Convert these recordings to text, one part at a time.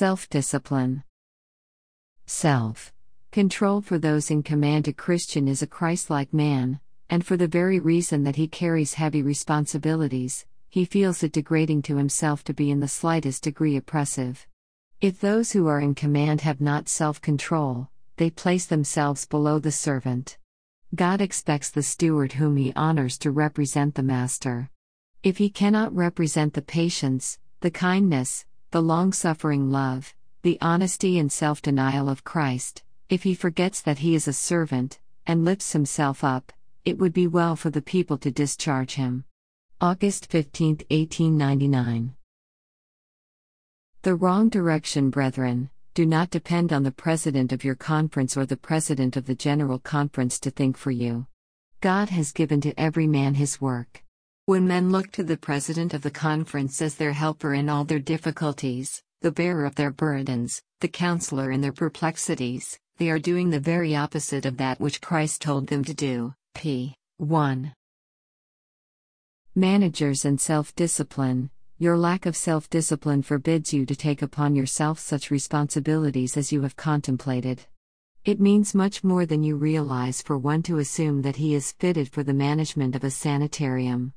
Self-discipline. Self-control for those in command. A Christian is a Christ-like man, and for the very reason that he carries heavy responsibilities, he feels it degrading to himself to be in the slightest degree oppressive. If those who are in command have not self-control, they place themselves below the servant. God expects the steward whom he honors to represent the master. If he cannot represent the patience, the kindness, the long-suffering love, the honesty and self-denial of Christ, if he forgets that he is a servant, and lifts himself up, it would be well for the people to discharge him. August 15, 1899. The wrong direction. Brethren, do not depend on the president of your conference or the president of the general conference to think for you. God has given to every man his work. When men look to the president of the conference as their helper in all their difficulties, the bearer of their burdens, the counselor in their perplexities, they are doing the very opposite of that which Christ told them to do. P. 1. Managers and self-discipline. Your lack of self-discipline forbids you to take upon yourself such responsibilities as you have contemplated. It means much more than you realize for one to assume that he is fitted for the management of a sanitarium.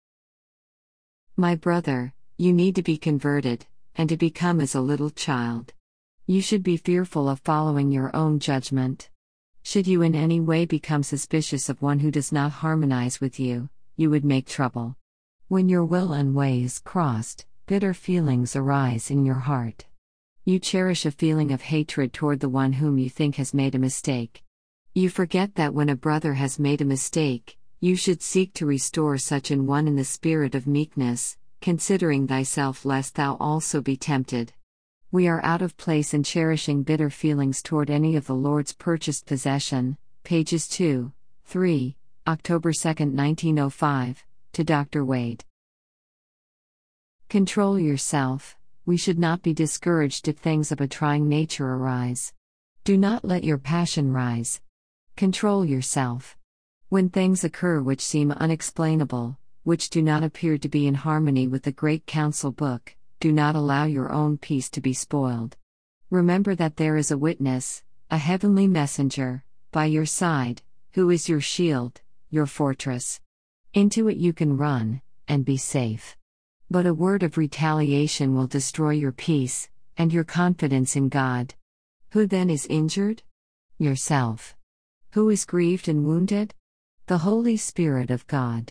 My brother, you need to be converted, and to become as a little child. You should be fearful of following your own judgment. Should you in any way become suspicious of one who does not harmonize with you, you would make trouble. When your will and way is crossed, bitter feelings arise in your heart. You cherish a feeling of hatred toward the one whom you think has made a mistake. You forget that when a brother has made a mistake, you should seek to restore such an one in the spirit of meekness, considering thyself lest thou also be tempted. We are out of place in cherishing bitter feelings toward any of the Lord's purchased possession. Pages 2, 3, October 2, 1905, to Dr. Wade. Control yourself. We should not be discouraged if things of a trying nature arise. Do not let your passion rise. Control yourself. When things occur which seem unexplainable, which do not appear to be in harmony with the Great Council Book, do not allow your own peace to be spoiled. Remember that there is a witness, a heavenly messenger, by your side, who is your shield, your fortress. Into it you can run, and be safe. But a word of retaliation will destroy your peace, and your confidence in God. Who then is injured? Yourself. Who is grieved and wounded? The Holy Spirit of God.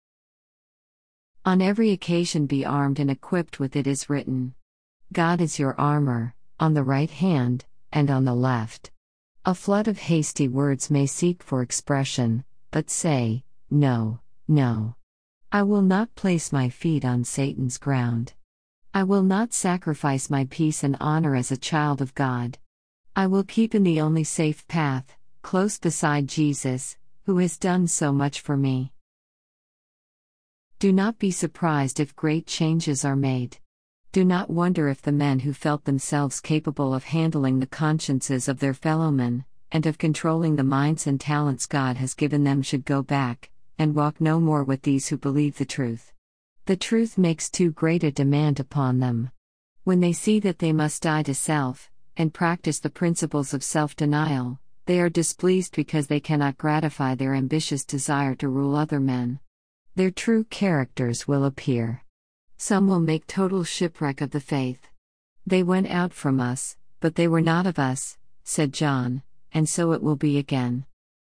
On every occasion be armed and equipped with it is written. God is your armor, on the right hand, and on the left. A flood of hasty words may seek for expression, but say, no, no. I will not place my feet on Satan's ground. I will not sacrifice my peace and honor as a child of God. I will keep in the only safe path, close beside Jesus, who has done so much for me. Do not be surprised if great changes are made. Do not wonder if the men who felt themselves capable of handling the consciences of their fellowmen, and of controlling the minds and talents God has given them should go back, and walk no more with these who believe the truth. The truth makes too great a demand upon them. When they see that they must die to self, and practice the principles of self-denial, they are displeased because they cannot gratify their ambitious desire to rule other men. Their true characters will appear. Some will make total shipwreck of the faith. They went out from us, but they were not of us, said John, and so it will be again.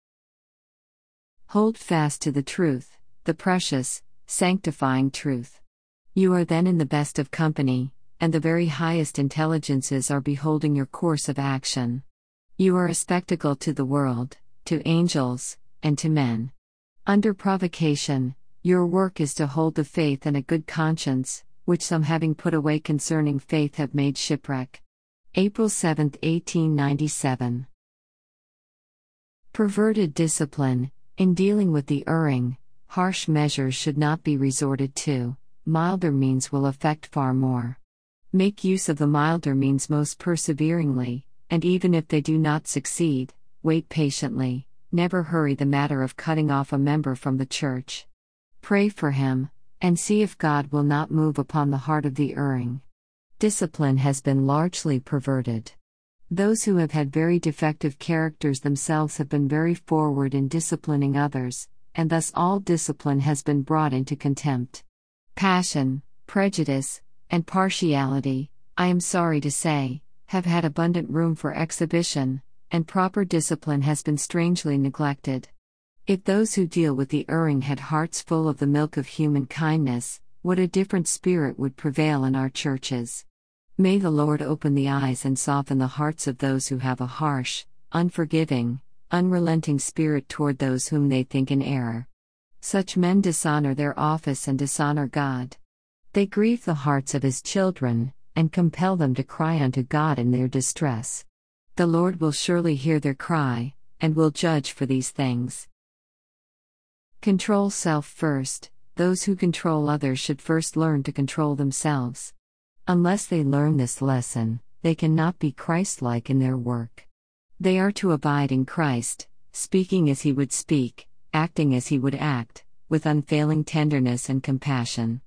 Hold fast to the truth, the precious, sanctifying truth. You are then in the best of company, and the very highest intelligences are beholding your course of action. You are a spectacle to the world, to angels, and to men. Under provocation, your work is to hold the faith and a good conscience, which some having put away concerning faith have made shipwreck. April 7, 1897. Perverted discipline. In dealing with the erring, harsh measures should not be resorted to. Milder means will effect far more. Make use of the milder means most perseveringly, and even if they do not succeed, wait patiently. Never hurry the matter of cutting off a member from the church. Pray for him, and see if God will not move upon the heart of the erring. Discipline has been largely perverted. Those who have had very defective characters themselves have been very forward in disciplining others, and thus all discipline has been brought into contempt. Passion, prejudice, and partiality, I am sorry to say, have had abundant room for exhibition, and proper discipline has been strangely neglected. If those who deal with the erring had hearts full of the milk of human kindness, what a different spirit would prevail in our churches. May the Lord open the eyes and soften the hearts of those who have a harsh, unforgiving, unrelenting spirit toward those whom they think in error. Such men dishonor their office and dishonor God. They grieve the hearts of His children, and compel them to cry unto God in their distress. The Lord will surely hear their cry, and will judge for these things. Control self first. Those who control others should first learn to control themselves. Unless they learn this lesson, they cannot be Christ-like in their work. They are to abide in Christ, speaking as He would speak, acting as He would act, with unfailing tenderness and compassion.